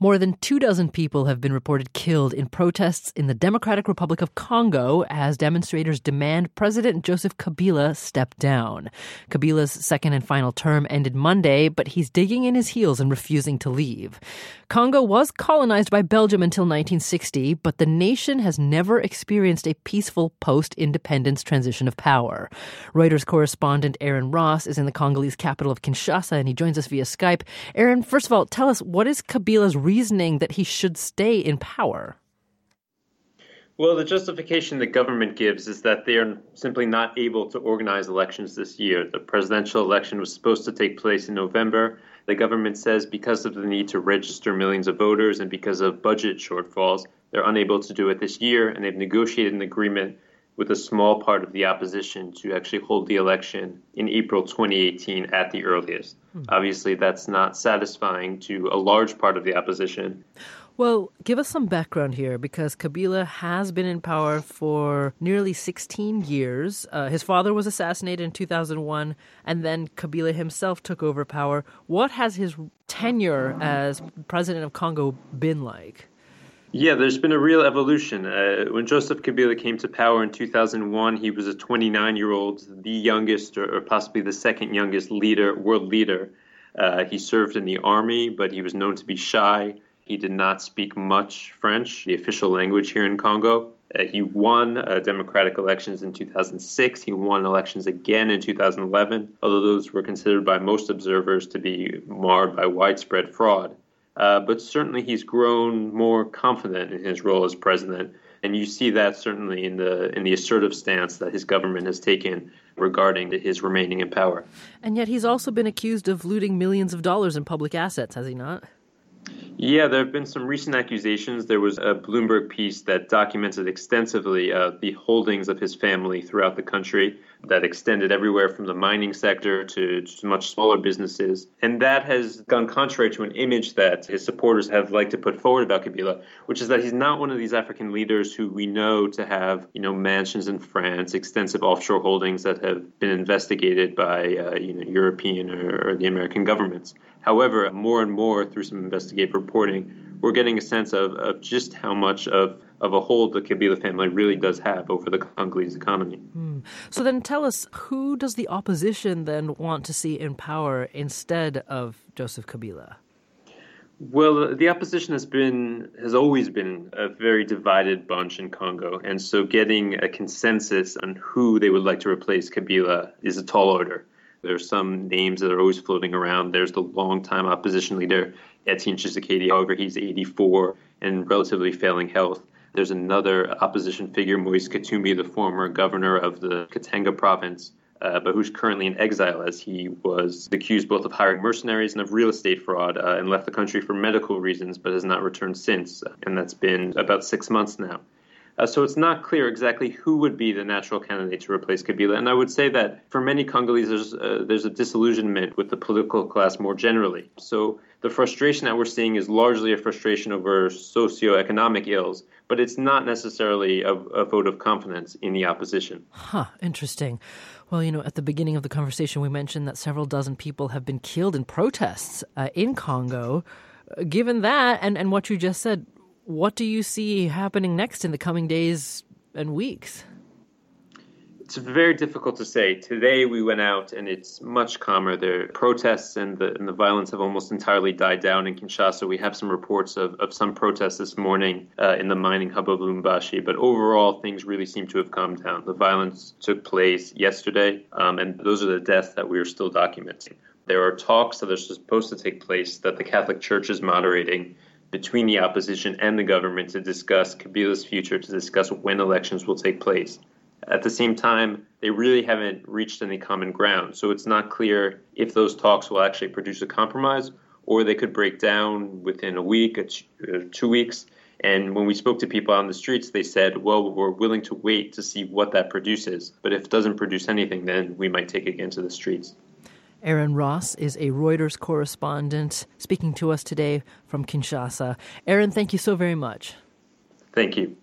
More than 24 people have been reported killed in protests in the Democratic Republic of Congo as demonstrators demand President Joseph Kabila step down. Kabila's second and final term ended Monday, but he's digging in his heels and refusing to leave. Congo was colonized by Belgium until 1960, but the nation has never experienced a peaceful post-independence transition of power. Reuters correspondent Aaron Ross is in the Congolese capital of Kinshasa, and he joins us via Skype. Aaron, first of all, tell us, what is Kabila's reasoning that he should stay in power? Well, the justification the government gives is that they are simply not able to organize elections this year. The presidential election was supposed to take place in November. The government says because of the need to register millions of voters and because of budget shortfalls, they're unable to do it this year, and they've negotiated an agreement with a small part of the opposition to actually hold the election in April 2018 at the earliest. Obviously, that's not satisfying to a large part of the opposition. Well, give us some background here, because Kabila has been in power for nearly 16 years. His father was assassinated in 2001, and then Kabila himself took over power. What has his tenure as president of Congo been like? Yeah, there's been a real evolution. When Joseph Kabila came to power in 2001, he was a 29-year-old, the youngest or possibly the second youngest world leader. He served in the army, but he was known to be shy. He did not speak much French, the official language here in Congo. He won democratic elections in 2006. He won elections again in 2011, although those were considered by most observers to be marred by widespread fraud. But certainly he's grown more confident in his role as president. And you see that certainly in the assertive stance that his government has taken regarding his remaining in power. And yet he's also been accused of looting millions of dollars in public assets, has he not? Yeah, there have been some recent accusations. There was a Bloomberg piece that documented extensively the holdings of his family throughout the country that extended everywhere from the mining sector to much smaller businesses. And that has gone contrary to an image that his supporters have liked to put forward about Kabila, which is that he's not one of these African leaders who we know to have, mansions in France, extensive offshore holdings that have been investigated by, European or the American governments. However, more and more through some investigative reporting, we're getting a sense of just how much of a hold the Kabila family really does have over the Congolese economy. So then tell us, who does the opposition then want to see in power instead of Joseph Kabila? Well, the opposition has always been a very divided bunch in Congo, and so getting a consensus on who they would like to replace Kabila is a tall order. There are some names that are always floating around. There's the longtime opposition leader, Etienne Tshisekedi. However, he's 84 and relatively failing health. There's another opposition figure, Moise Katumbi, the former governor of the Katanga province, but who's currently in exile as he was accused both of hiring mercenaries and of real estate fraud and left the country for medical reasons, but has not returned since. And that's been about 6 months now. So it's not clear exactly who would be the natural candidate to replace Kabila. And I would say that for many Congolese, there's a disillusionment with the political class more generally. So the frustration that we're seeing is largely a frustration over socioeconomic ills, but it's not necessarily a vote of confidence in the opposition. Interesting. Well, at the beginning of the conversation, we mentioned that several dozen people have been killed in protests in Congo. Given that and what you just said, what do you see happening next in the coming days and weeks? It's very difficult to say. Today we went out and it's much calmer. The protests and the violence have almost entirely died down in Kinshasa. We have some reports of some protests this morning in the mining hub of Lubumbashi, but overall things really seem to have calmed down. The violence took place yesterday, and those are the deaths that we are still documenting. There are talks that are supposed to take place that the Catholic Church is moderating between the opposition and the government to discuss Kabila's future, to discuss when elections will take place. At the same time, they really haven't reached any common ground, so it's not clear if those talks will actually produce a compromise, or they could break down within a week or 2 weeks. And when we spoke to people on the streets, they said, well, we're willing to wait to see what that produces, but if it doesn't produce anything, then we might take it again to the streets. Aaron Ross is a Reuters correspondent speaking to us today from Kinshasa. Aaron, thank you so very much. Thank you.